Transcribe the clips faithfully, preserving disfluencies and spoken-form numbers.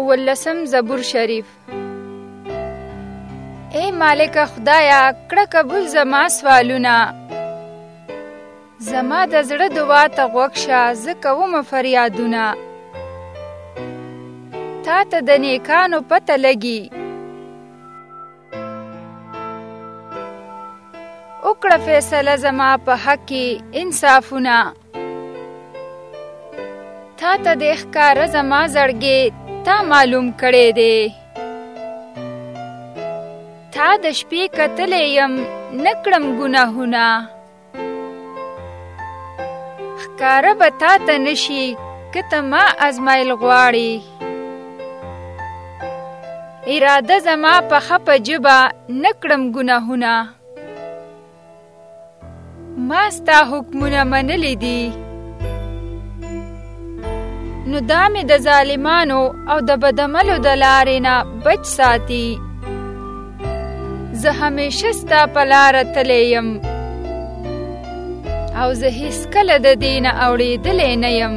اوولسم زبور شریف. اے مالک خدایا کړه قبول زما سوالونه، زما د زړه دعا ته غوږ شه، زه کوم فریادونه. تا ته د نیکانو پته لګي، وکړه فیصله زما په حق کې انصافونه. تا ته د ښکاره زما زړګی تا معلوم کړی دی، تا د شپې کتلی یم نه کړم ګناهونه. ښکاره به تا ته نشي که ته ما ازمایل غواړې، اراده زما پخه په ژبه نه کړم ګناهونه. ما ستا حکمونه منلی دي، نو دا مې د ظالمانو او د بدعملو د لارې نه بچ ساتي. زه همیشه ستا په لاره تللی یم، او زه هیڅکله د دې نه اورېدلی نه یم.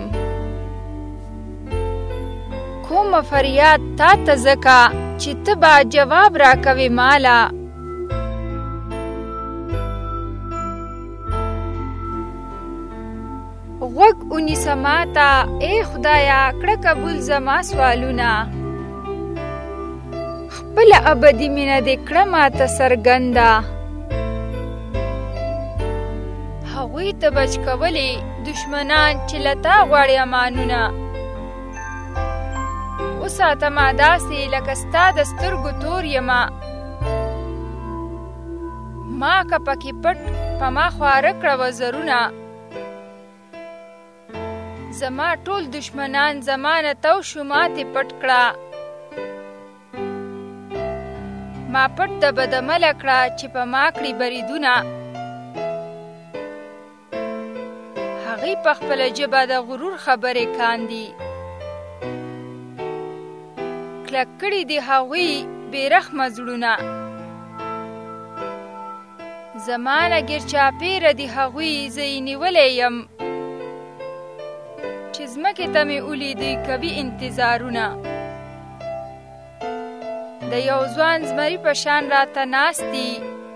کومه فریاد تا ته ځکه چې ته به جواب راکوې ماله. غوږ ونیسه ماته ای خدایا کړه قبول زما سوالونه. خپله ابدي مینه دې کړه ماته څرګنده. هغوی ته بچ کولی دشمنان چې له تا غواړي امانونه. وساته ما داسې لکه ستا د سترګو تور یمه. ما که پکې پټ په ما خواره کړه وزرونه. زما ټول دشمنان زما نه تو شو ماتې پټ کړه. ما پټ د بدعمله کړه چې په ما کړي بریدونه. هغوی په خپله ژبه د غرور خبرې کاندي. کلک کړي دي هغوی بې رحمه زړونه. زما نه ګیر چاپېره دي هغوی زه یې نیولی یم، چې ځمکې ته مې ولیدی کوي انتظارونه. د یو ځوان زمري په شان راته ناست دي،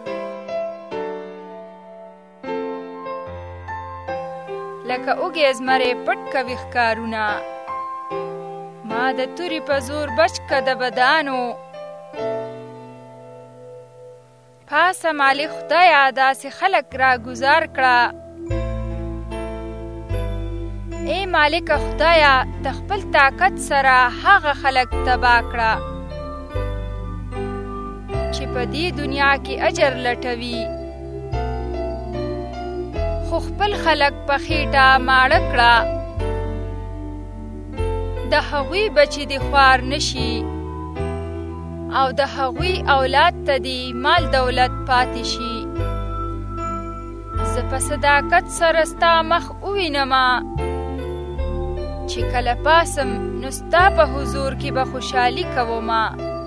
لکه اوږې زمری پټ کوي ښکارونه. ما د تورې په زور بچ که د بدانو. پاسه مالک خدایا داسې خلک راګوزار کړه. ای مالک خدایا د خپل طاقت سره هغه خلک تباه کړه چې په دې دنیا کې اجر لټوي، خو خپل خلک په خېټه ماړه کړه. د هغوی بچي دې خوار نشي، او د هغوی اولاد ته دې مال دولت پاتې شي. زه په صداقت سره ستا مخ ووینمه، چې کله پاسم نو ستا په حضور کې به خوشحالي کومه.